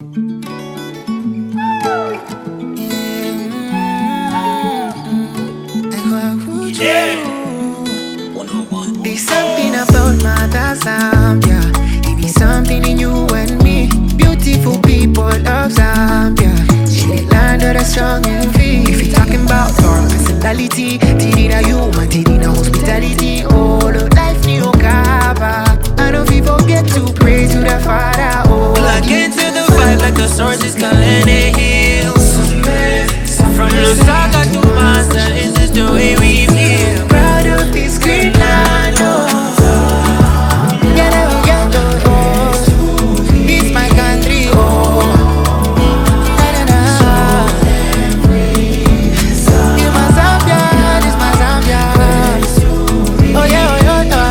Yeah. There's something about Mother Zambia. It be something in you and me. Beautiful people love Zambia. She the land of the strong and free. If you talking about our personality, Tidina human, Tidina hospitality. Oh, the life new kaba. I don't forget to pray to the Father. Oh, Plug into the vibe like the source is calling the hills. From Lusaka to Master, this is the way we feel. proud of this green land. Oh, yellow, yellow, oh, it's my country. Oh, na na na. It's my Zambia, it's my Zambia. Oh yeah, oh yeah, oh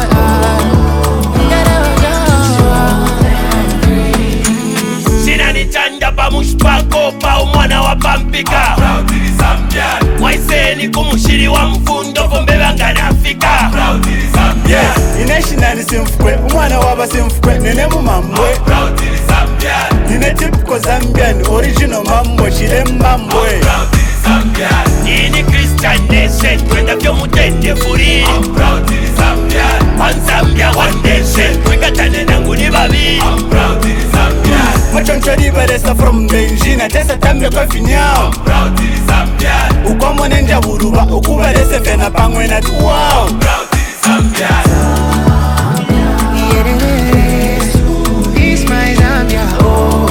yeah. Sina nitanja pa mushpako pa umwana wa pampika. Mwaiseni kumushiri wa mfundo fombe bangana Afrika. Yeah, inashinani simfukwe, umwana waba simfukwe, nene mumambwe. Nine typical Zambian, original mambo, chile mbambwe. Ini Christian nation, kwenda vyo mutende furi. One Zambia, one nation, kwekatane nangu ni babi. Machoncho liberesa from Benjina, tesa tambe kwa finyao. Ukomo nenja buruba, ukubalese fena pangwe na tuwao. It's my Zambia. Oh,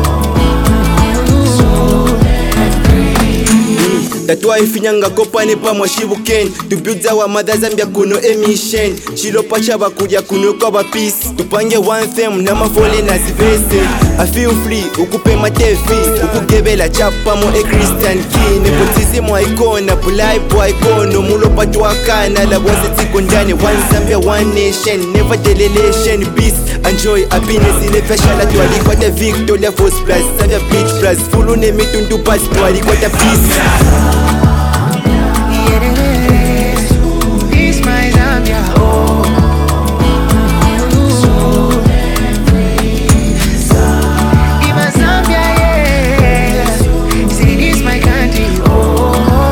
Tatwa ifinyanga kopane pa mwashibukeni. To build our mother Zambia kuno emission. Chilopa chaba kuja kuno kwa ba peace. Tupange one theme na mafole na zivese. I feel free, ukupe matefi. Ukugebela chapa mo e Christian key. Nepotism wa ikona, pulaipo wa ikono. Mulo patu wakana, la wase tiko ndani. One Zambia, one nation. Never delelation, peace and joy. Happiness ile fashala tuwali kwa ta Victoria Force Plus. Zambia Beach Plus. Fulu ne mitundu pass tuwali kwa ta peace. it's my Zambia. Oh, it's my Zambia. Yeah, see, it's my country. Oh,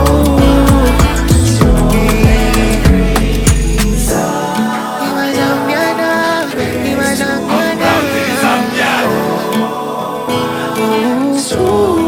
yeah. It's my Zambia now. It's my Zambia now. Oh,